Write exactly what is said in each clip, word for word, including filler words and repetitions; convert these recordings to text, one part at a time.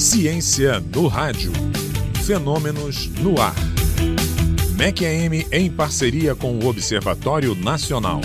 Ciência no rádio. Fenômenos no ar. M E C A M em parceria com o Observatório Nacional.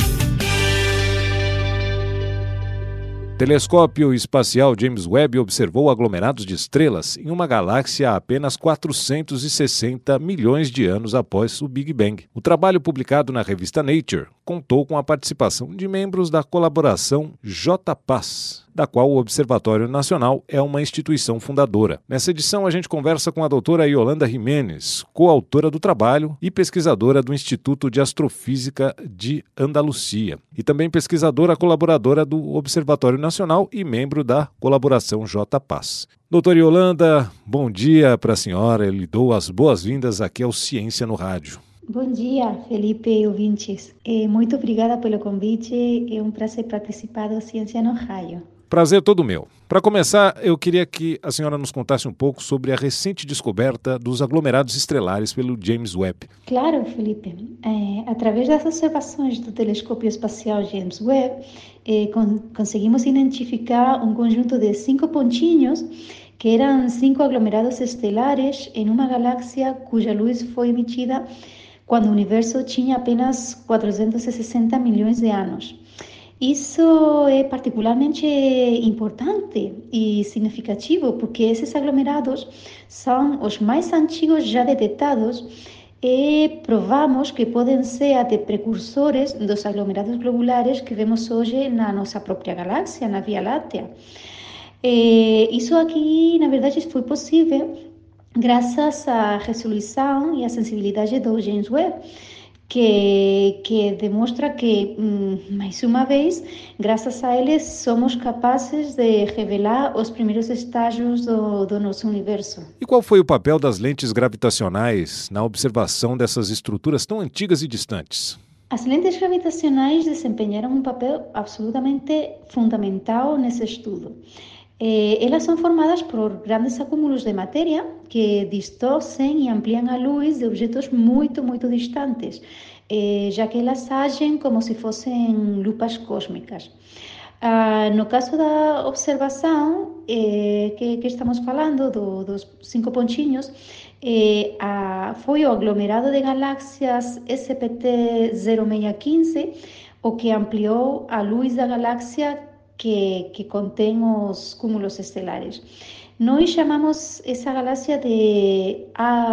O telescópio espacial James Webb observou aglomerados de estrelas em uma galáxia a apenas quatrocentos e sessenta milhões de anos após o Big Bang. O trabalho publicado na revista Nature contou com a participação de membros da colaboração J P A S, da qual o Observatório Nacional é uma instituição fundadora. Nessa edição, a gente conversa com a doutora Yolanda Jiménez, coautora do trabalho e pesquisadora do Instituto de Astrofísica de Andalucia, e também pesquisadora colaboradora do Observatório Nacional e membro da colaboração J P A S. Doutora Yolanda, bom dia para a senhora. Eu lhe dou as boas-vindas aqui ao Ciência no Rádio. Bom dia, Felipe e ouvintes. É, muito obrigada pelo convite. É um prazer participar do Ciência no Rádio. Prazer todo meu. Para começar, eu queria que a senhora nos contasse um pouco sobre a recente descoberta dos aglomerados estelares pelo James Webb. Claro, Felipe. É, através das observações do telescópio espacial James Webb, é, con- conseguimos identificar um conjunto de cinco pontinhos que eram cinco aglomerados estelares em uma galáxia cuja luz foi emitida quando o universo tinha apenas quatrocentos e sessenta milhões de anos. Isso é particularmente importante e significativo porque esses aglomerados são os mais antigos já detectados e provamos que podem ser até precursores dos aglomerados globulares que vemos hoje na nossa própria galáxia, na Via Láctea. E isso aqui, na verdade, foi possível graças à resolução e à sensibilidade do James Webb, que, que demonstra que, mais uma vez, graças a eles, somos capazes de revelar os primeiros estágios do, do nosso universo. E qual foi o papel das lentes gravitacionais na observação dessas estruturas tão antigas e distantes? As lentes gravitacionais desempenharam um papel absolutamente fundamental nesse estudo. Eh, elas são formadas por grandes acúmulos de matéria que distorcem e ampliam a luz de objetos muito, muito distantes, eh, já que elas agem como se fossem lupas cósmicas. Ah, no caso da observação eh, que, que estamos falando, do, dos cinco pontinhos, eh, a, foi o aglomerado de galáxias S P T zero seis um cinco o que ampliou a luz da galáxia que, que contém os cúmulos estelares. Nós chamamos essa galáxia de,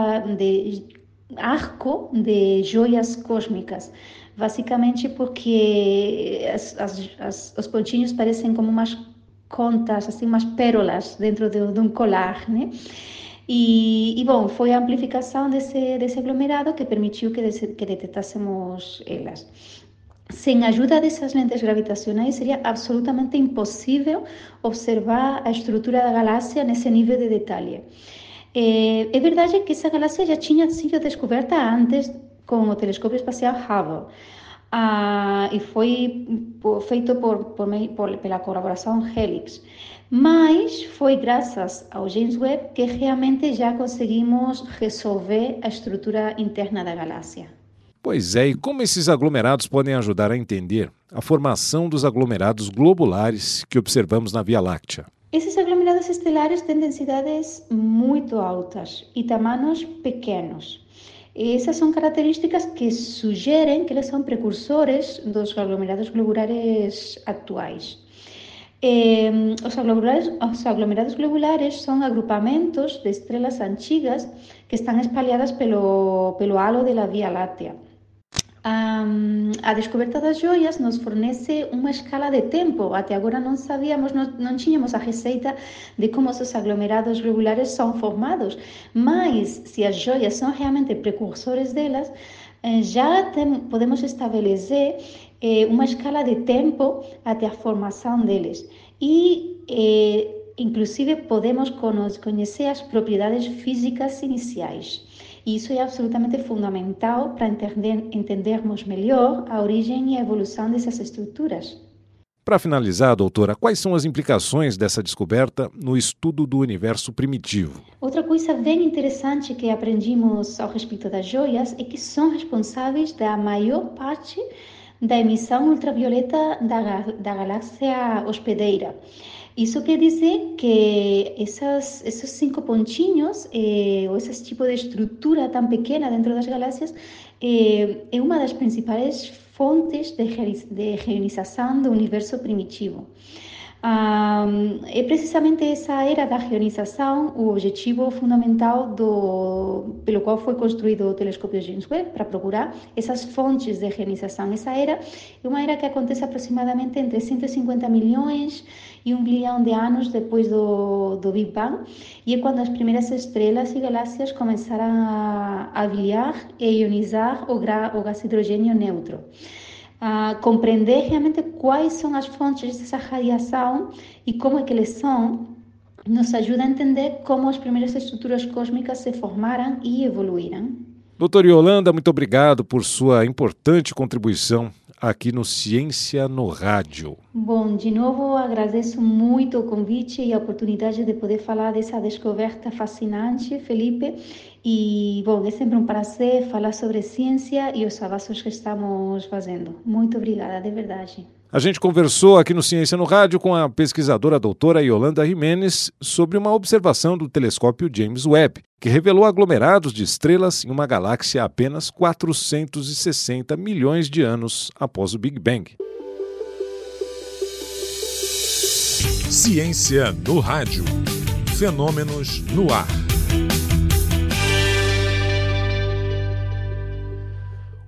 de arco de joias cósmicas, basicamente porque as, as, as, os pontinhos parecem como umas contas, assim, umas pérolas dentro de, de um colar, né? E, e, bom, foi a amplificação desse, desse aglomerado que permitiu que, dese, que detectássemos elas. Sem a ajuda dessas lentes gravitacionais, seria absolutamente impossível observar a estrutura da galáxia nesse nível de detalhe. É, é verdade que essa galáxia já tinha sido descoberta antes com o telescópio espacial Hubble, ah, e foi feito por, por, por, pela colaboração Helix. Mas foi graças ao James Webb que realmente já conseguimos resolver a estrutura interna da galáxia. Pois é, e como esses aglomerados podem ajudar a entender a formação dos aglomerados globulares que observamos na Via Láctea? Esses aglomerados estelares têm densidades muito altas e tamanhos pequenos. Essas são características que sugerem que eles são precursores dos aglomerados globulares atuais. Eh, os, aglomerados, os aglomerados globulares são agrupamentos de estrelas antigas que estão espalhadas pelo, pelo halo da Via Láctea. Um, a descoberta das joias nos fornece uma escala de tempo. Até agora não sabíamos, não, não tínhamos a receita de como esses aglomerados globulares são formados, mas se as joias são realmente precursores delas, eh, já tem, podemos estabelecer eh, uma escala de tempo até a formação deles e eh, inclusive podemos conhecer as propriedades físicas iniciais. E isso é absolutamente fundamental para entender, entendermos melhor a origem e a evolução dessas estruturas. Para finalizar, doutora, quais são as implicações dessa descoberta no estudo do universo primitivo? Outra coisa bem interessante que aprendimos ao respeito das joias é que são responsáveis da maior parte da emissão ultravioleta da, da galáxia hospedeira. Isso quer dizer que essas, esses cinco pontinhos, eh, ou esse tipo de estrutura tão pequena dentro das galáxias, eh, é uma das principais fontes de, de reonização do universo primitivo. Um, é precisamente essa era da reonização o objetivo fundamental do, pelo qual foi construído o telescópio James Webb, para procurar essas fontes de reonização. Essa era é uma era que acontece aproximadamente entre cento e cinquenta milhões e um bilhão de anos depois do, do Big Bang, e é quando as primeiras estrelas e galáxias começaram a, a brilhar e ionizar o, gra, o gás hidrogênio neutro. Uh, compreender realmente quais são as fontes dessa radiação e como é que eles são, nos ajuda a entender como as primeiras estruturas cósmicas se formaram e evoluíram. Doutora Yolanda, muito obrigado por sua importante contribuição aqui no Ciência no Rádio. Bom, de novo agradeço muito o convite e a oportunidade de poder falar dessa descoberta fascinante, Felipe. E, bom, é sempre um prazer falar sobre ciência e os avanços que estamos fazendo. Muito obrigada, de verdade. A gente conversou aqui no Ciência no Rádio com a pesquisadora doutora Yolanda Jimenez sobre uma observação do telescópio James Webb, que revelou aglomerados de estrelas em uma galáxia apenas quatrocentos e sessenta milhões de anos após o Big Bang. Ciência no Rádio. Fenômenos no ar.